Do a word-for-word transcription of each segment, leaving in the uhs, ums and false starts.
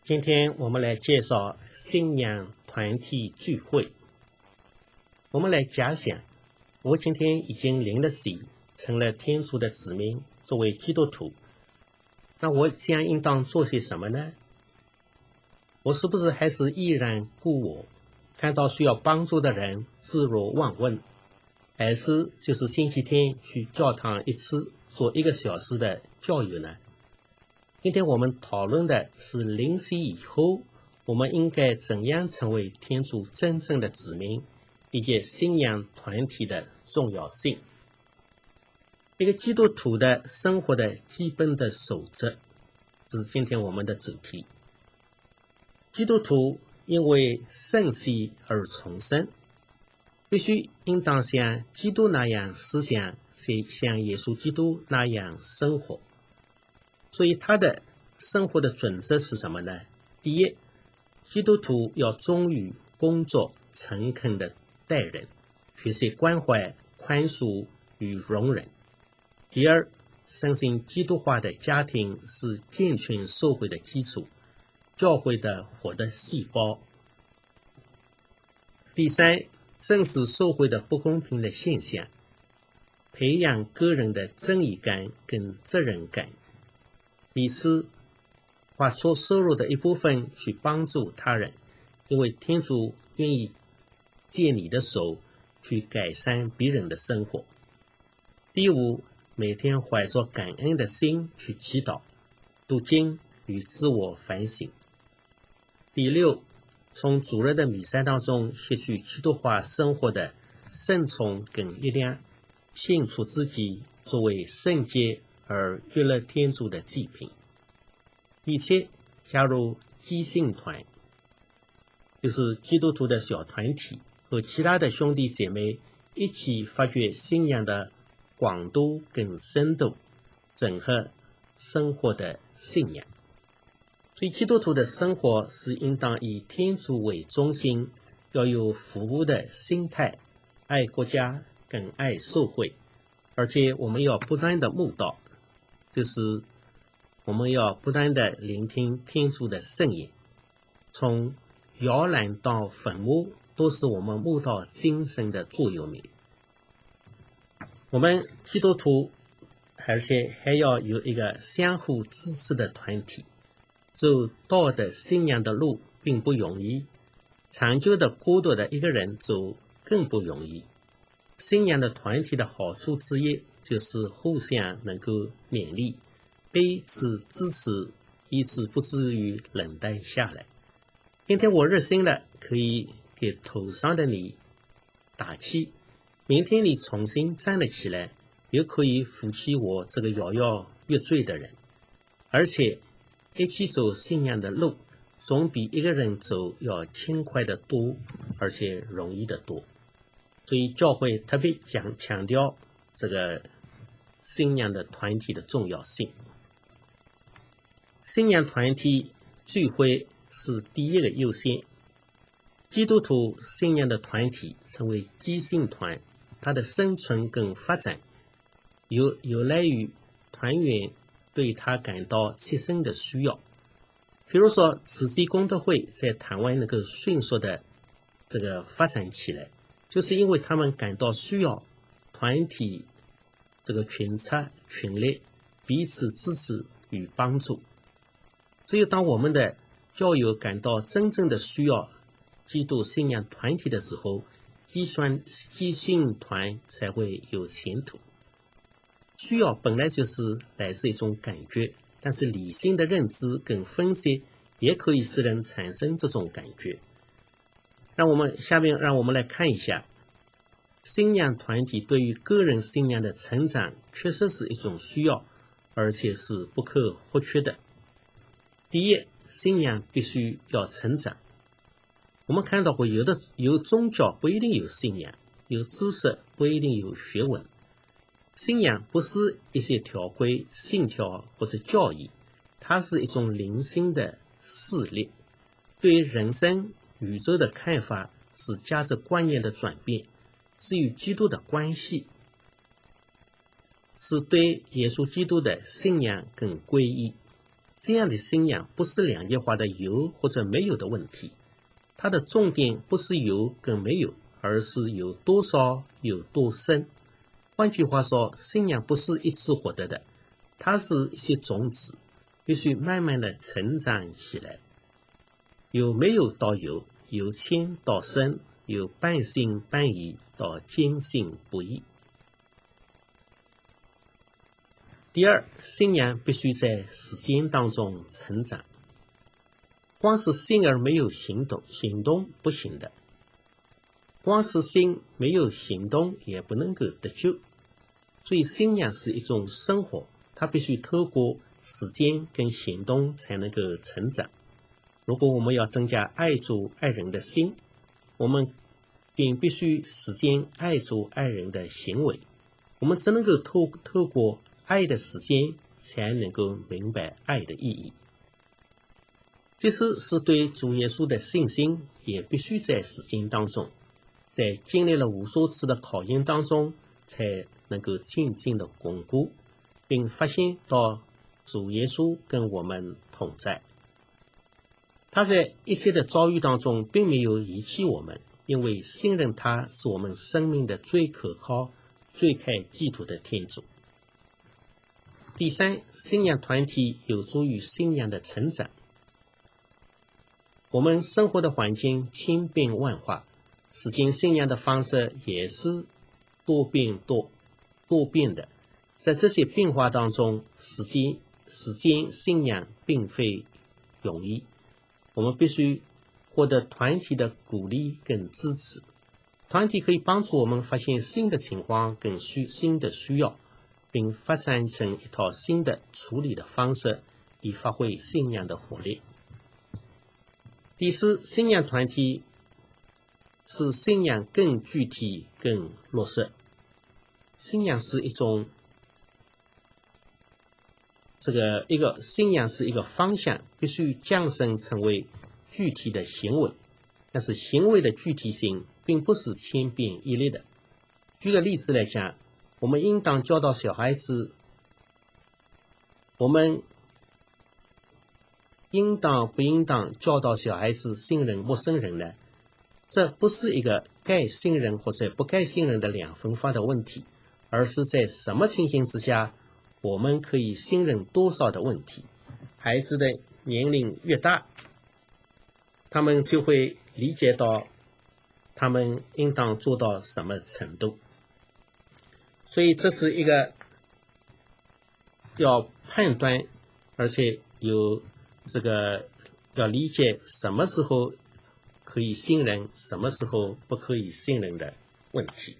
今天我们来介绍信仰团体聚会。我们来假想，我今天已经领了洗，成了天主的子民，作为基督徒，那我将应当做些什么呢？我是不是还是依然故我，看到需要帮助的人置若罔闻，还是就是星期天去教堂一次做一个小时的教友呢？今天我们讨论的是灵洗以后，我们应该怎样成为天主真正的子民，以及信仰团体的重要性。一个基督徒的生活的基本的守则，这是今天我们的主题。基督徒因为圣洗而重生，必须应当像基督那样思想，像耶稣基督那样生活。所以他的生活的准则是什么呢？第一，基督徒要忠于工作，诚恳的待人，学习关怀、宽恕与容忍。第二，相信基督化的家庭是健全社会的基础，教会的活的细胞。第三，正视社会的不公平的现象，培养个人的正义感跟责任感。第四，花出收入的一部分去帮助他人，因为天主愿意借你的手去改善别人的生活。第五，每天怀着感恩的心去祈祷、读经与自我反省。第六，从主日的弥撒当中吸取基督化生活的圣宠跟力量，献出自己作为圣洁而悦乐天主的祭品。第七，加入基信团，就是基督徒的小团体，和其他的兄弟姐妹一起发掘信仰的广度跟深度，整合生活的信仰。所以基督徒的生活是应当以天主为中心，要有服务的心态，爱国家跟爱社会，而且我们要不断的慕道，就是我们要不断的聆听天主的圣言，从摇篮到坟墓都是我们慕道精神的座右铭。我们基督徒而且还要有一个相互支持的团体，走道德信仰的路并不容易，长久的孤独的一个人走更不容易。信仰的团体的好处之一就是互相能够勉励，彼此支持，以致不至于冷淡下来。今天我热心了，可以给头上的你打气，明天你重新站了起来，又可以扶起我这个摇摇欲坠的人。而且一起走信仰的路，总比一个人走要轻快得多，而且容易得多。所以教会特别讲强调这个信仰的团体的重要性。信仰团体聚会是第一个优先。基督徒信仰的团体成为基信团，它的生存跟发展有有赖于团员对他感到切身的需要。比如说慈济功德会在台湾能够迅速的这个发展起来，就是因为他们感到需要团体这个群策群力，彼此支持与帮助。只有当我们的教友感到真正的需要基督信仰团体的时候，基算基信团才会有前途。需要本来就是来自一种感觉，但是理性的认知跟分析也可以使人产生这种感觉。让我们下面让我们来看一下，信仰团体对于个人信仰的成长确实是一种需要，而且是不可或缺的。第一，信仰必须要成长。我们看到过有的有宗教不一定有信仰，有知识不一定有学问。信仰不是一些条规、信条或者教义，它是一种灵性的视力，对于人生、宇宙的看法是价值观念的转变，是与基督的关系，是对耶稣基督的信仰跟皈依。 这样的信仰不是两极化的有或者没有的问题，它的重点不是有跟没有，而是有多少有多深。换句话说，信仰不是一次获得的，它是一些种子，必须慢慢的成长起来，由没有到有，由浅到深，由半信半疑到坚信不疑。第二，信仰必须在实践当中成长。光是信而没有行动，行动不行的。光是信没有行动也不能够得救。所以信仰是一种生活，它必须透过实践跟行动才能够成长。如果我们要增加爱主爱人的心，我们便必须实践爱主爱人的行为。我们只能够透透过爱的实践，才能够明白爱的意义。即使是对主耶稣的信心，也必须在实践当中，在经历了无数次的考验当中，才能够渐渐的巩固，并发现到主耶稣跟我们同在。他在一切的遭遇当中并没有遗弃我们，因为信任他是我们生命的最可靠、最可寄托的天主。第三，信仰团体有助于信仰的成长。我们生活的环境千变万化，实践信仰的方式也是多变多多变的。在这些变化当中，实践实践信仰并非容易。我们必须获得团体的鼓励跟支持。团体可以帮助我们发现新的情况跟需新的需要，并发展成一套新的处理的方式，以发挥信仰的活力。第四，信仰团体使信仰更具体、更落实。信仰是一种这个一个信仰是一个方向，必须降生成为具体的行为。但是行为的具体性并不是千篇一律的。举个例子来讲，我们应当教导小孩子，我们应当不应当教导小孩子信任陌生人呢？这不是一个该信任或者不该信任的两分法的问题，而是在什么情形之下我们可以信任多少的问题。孩子的年龄越大，他们就会理解到他们应当做到什么程度。所以这是一个要判断，而且有这个要理解什么时候可以信任，什么时候不可以信任的问题。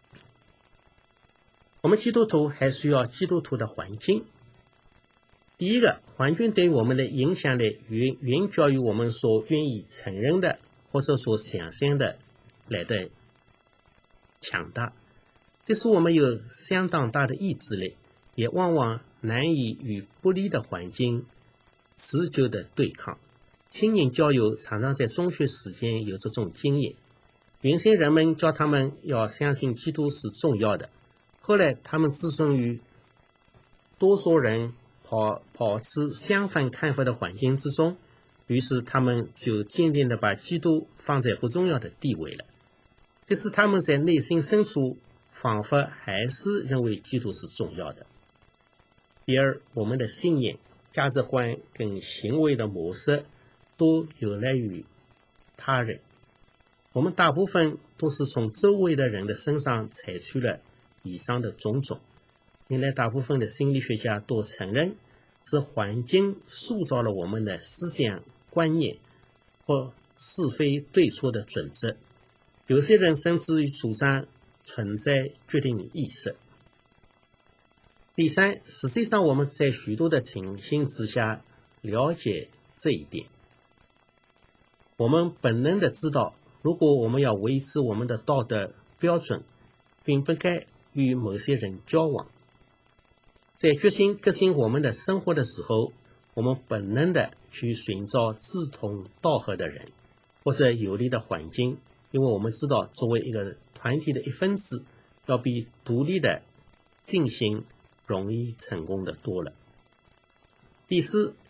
我们基督徒还需要基督徒的环境。第一个，环境对我们的影响力远远较于我们所愿意承认的或者所想象的来的强大。即使我们有相当大的意志力，也往往难以与不利的环境持久的对抗。青年教友常常在中学时间有这种经验。原先人们教他们要相信基督是重要的，后来他们自身于多数人跑保持相反看法的环境之中，于是他们就渐渐地把基督放在不重要的地位了。即使他们在内心深处仿佛还是认为基督是重要的。第二，我们的信念、价值观跟行为的模式都有赖于他人。我们大部分都是从周围的人的身上采取了以上的种种。现在大部分的心理学家都承认，是环境塑造了我们的思想观念或是非对错的准则。有些人甚至于主张存在决定意识。第三，实际上我们在许多的情形之下了解这一点。我们本能的知道，如果我们要维持我们的道德标准，并不该与某些人交往。在决心革新我们的生活的时候，我们本能的去寻找志同道合的人或者有利的环境，因为我们知道作为一个团体的一分子，要比独立的进行容易成功的多了。第四，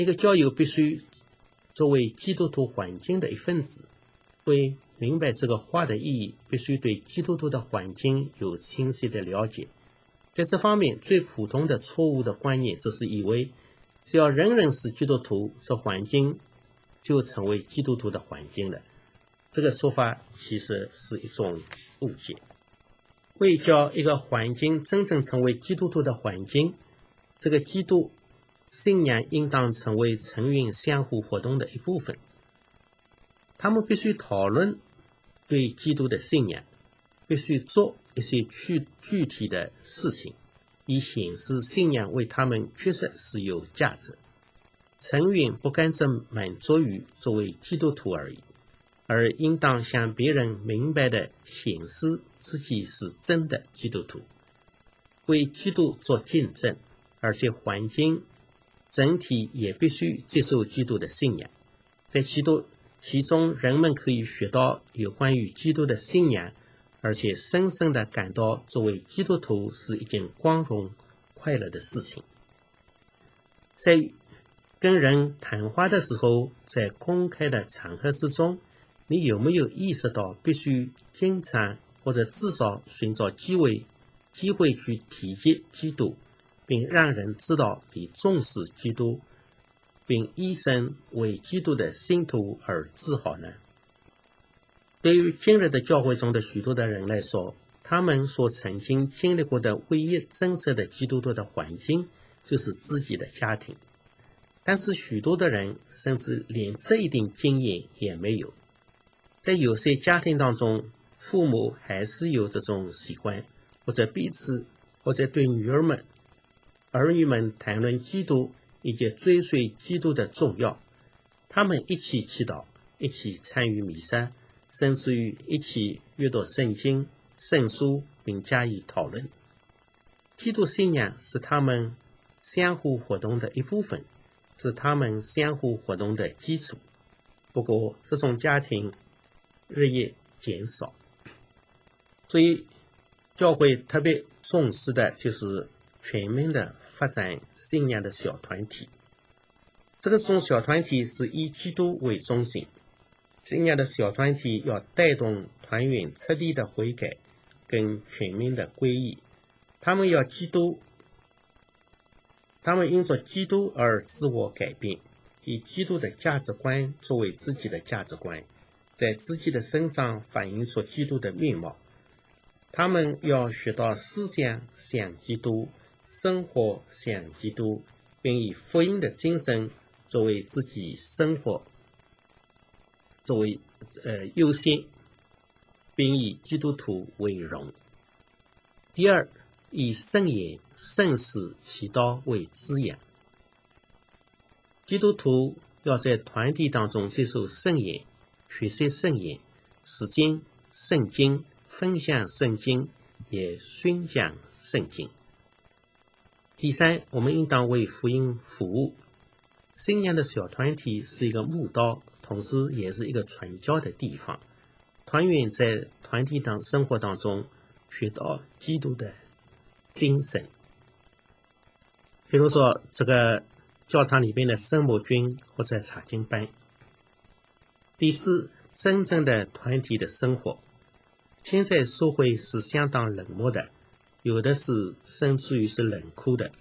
一个教友必须作为基督徒环境的一份子，为明白这个话的意义，必须对基督徒的环境有清晰的了解。在这方面，最普通的错误的观念就是以为只要人人是基督徒，这环境就成为基督徒的环境了。这个说法其实是一种误解。为叫一个环境真正成为基督徒的环境，这个基督信仰应当成为成员相互活动的一部分。他们必须讨论对基督的信仰，必须做一些具具体的事情，以显示信仰为他们确实是有价值。成员不干只满足于作为基督徒而已，而应当向别人明白地显示自己是真的基督徒，为基督做见证，而且环境整体也必须接受基督的信仰。在基督其中，人们可以学到有关于基督的信仰，而且深深地感到作为基督徒是一件光荣快乐的事情。在跟人谈话的时候，在公开的场合之中，你有没有意识到必须经常或者至少寻找机会机会去提及基督，并让人知道你重视基督，并一生为基督的信徒而自豪呢？对于今日的教会中的许多的人来说，他们所曾经经历过的唯一真实的基督徒的环境就是自己的家庭，但是许多的人甚至连这一点经验也没有。在有些家庭当中，父母还是有这种习惯，或者彼此或者对女儿们儿女们谈论基督以及追随基督的重要，他们一起祈祷，一起参与弥撒，甚至于一起阅读圣经圣书并加以讨论。基督信仰是他们相互活动的一部分，是他们相互活动的基础。不过这种家庭日益减少，所以教会特别重视的就是全面的发展信仰的小团体。这个种小团体是以基督为中心，信仰的小团体要带动团员彻底的悔改跟全面的归依。他们要基督，他们因着基督而自我改变，以基督的价值观作为自己的价值观，在自己的身上反映出基督的面貌。他们要学到思想像基督，生活像基督，并以福音的精神作为自己生活作为呃优先，并以基督徒为荣。第二，以圣言圣事祈祷为滋养。基督徒要在团体当中接受圣言，学习圣言，实践圣经，分享圣经，也宣讲圣经。第三，我们应当为福音服务。信仰的小团体是一个慕道，同时也是一个传教的地方。团员在团体当生活当中学到基督的精神，比如说这个教堂里边的圣母军或者查经班。第四，真正的团体的生活。现在社会是相当冷漠的，有的是甚至于是冷酷的，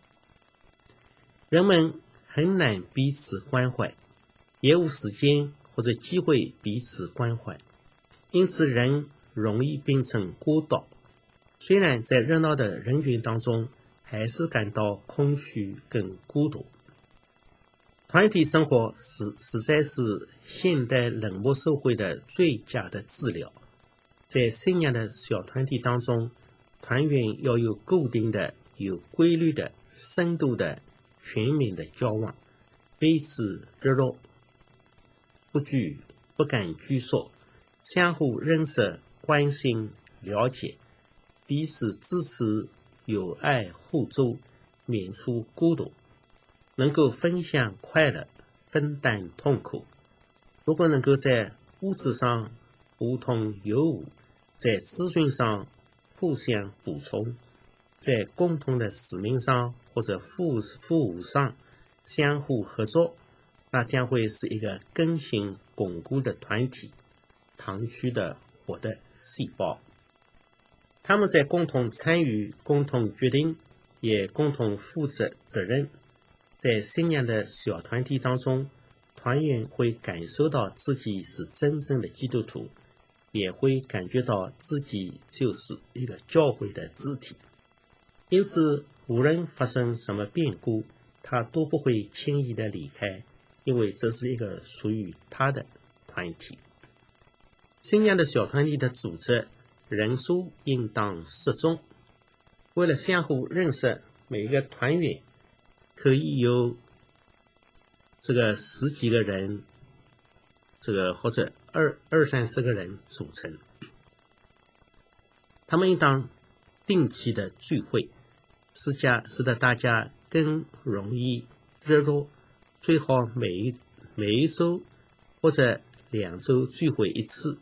人们很难彼此关怀，也无时间或者机会彼此关怀，因此人容易变成孤岛。虽然在热闹的人群当中，还是感到空虚跟孤独。团体生活实实在是现代冷漠社会的最佳的治疗。在信仰的小团体当中，团员要有固定的、有规律的、深度的、全面的交往，彼此热络，不拘不敢拘束，相互认识、关心、了解，彼此支持，友爱互助，免除孤独，能够分享快乐，分担痛苦。如果能够在物质上互通有无，在资讯上互相补充，在共同的使命上或者服服务上相互合作，那将会是一个更新巩固的团体，堂区的活的细胞。他们在共同参与、共同决定，也共同负责责任。在信仰的小团体当中，团员会感受到自己是真正的基督徒，也会感觉到自己就是一个教会的肢体。因此，无论发生什么变故，他都不会轻易的离开，因为这是一个属于他的团体。信仰的小团体的组织人数应当适中，为了相互认识，每一个团员可以有这个十几个人，这个或者二二三十个人组成。他们应当定期的聚会，使家使得大家更容易热络，最好每一每一周或者两周聚会一次。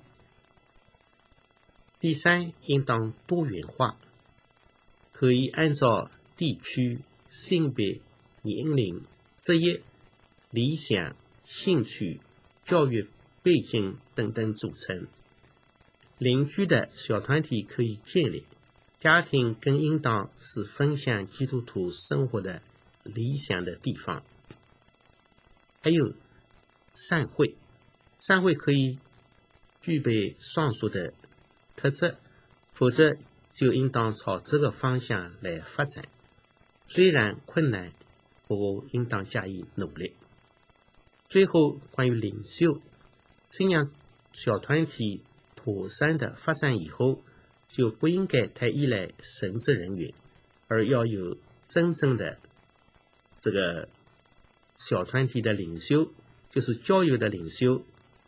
第三，应当多元化，可以按照地区、性别、年龄、职业、理想、兴趣、教育背景等等组成。邻居的小团体可以建立，家庭更应当是分享基督徒生活的理想的地方。还有善会，善会可以具备上述的特质，否则就应当朝这个方向来发展。虽然困难，不过应当加以努力。最后，关于领袖，信仰小团体妥善的发展以后，就不应该太依赖神职人员，而要有真正的这个小团体的领袖，就是教友的领袖，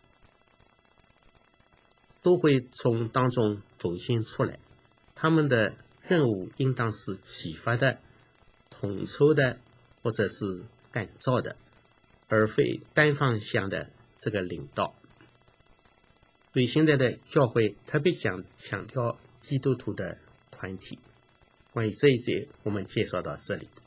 都会从当中浮现出来。他们的任务应当是启发的、统筹的，或者是感召的，而非单方向的这个领导。对现在的教会特别讲强调基督徒的团体。关于这一节，我们介绍到这里。